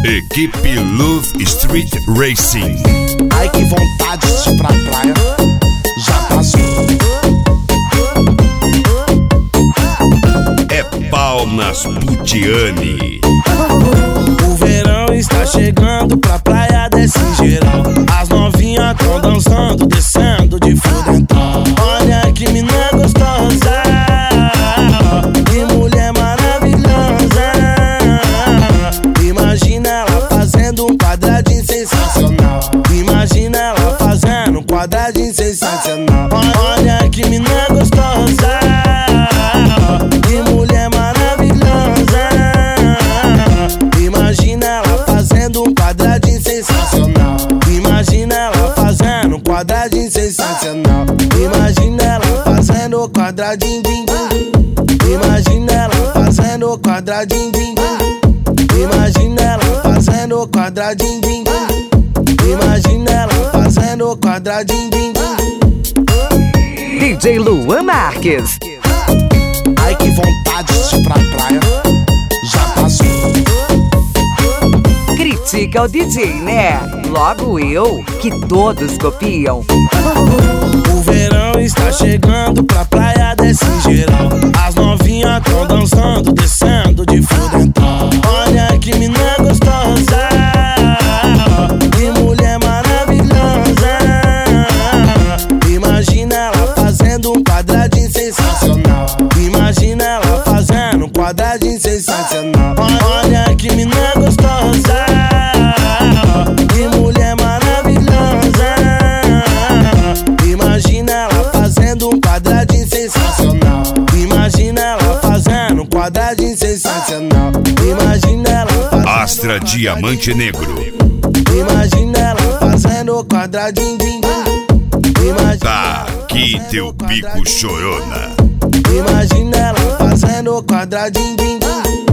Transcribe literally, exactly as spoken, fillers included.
Equipe Love Street Racing. Ai, que vontade de ir pra praia, já passou. É pau nas Putiane. O verão está chegando, pra praia desse geral. As novinhas tão dançando, descendo de fudentão. Olha que mina gostosa, que mulher maravilhosa. Imagina ela fazendo um quadradinho sensacional. Imagina ela fazendo um quadradinho sensacional. Olha que mina gostosa, que mulher maravilhosa. Imagina ela fazendo um quadradinho sensacional. Imagina ela fazendo um quadradinho sensacional. Imagina ela fazendo quadradinho, din, din. Imagina ela fazendo quadradinho, din, din. Imagina ela fazendo quadradinho, din, din. Imagina ela fazendo quadradinho, din, din. D J Luan Marques. Ai, que vontade de ir pra praia, já passou. Critica o D J, né? Logo eu, que todos copiam. O verão está chegando, pra praia desse geral. As novinhas tão dançando, descendo de fudentão. Olha que mina gostosa, que mulher maravilhosa. Imagina ela fazendo um quadradinho sensacional. Imagina ela fazendo um quadradinho sensacional. Olha que mina gostosa, que mulher maravilhosa. Imagina ela fazendo um quadradinho sensacional. Imagina ela fazendo um quadradinho sensacional. Imagina ela fazendo Astra Diamante Negro. Imagina ela fazendo quadradinho, din, din. Imagina Tá aqui teu pico chorona. Imagina ela fazendo quadradinho, din, din.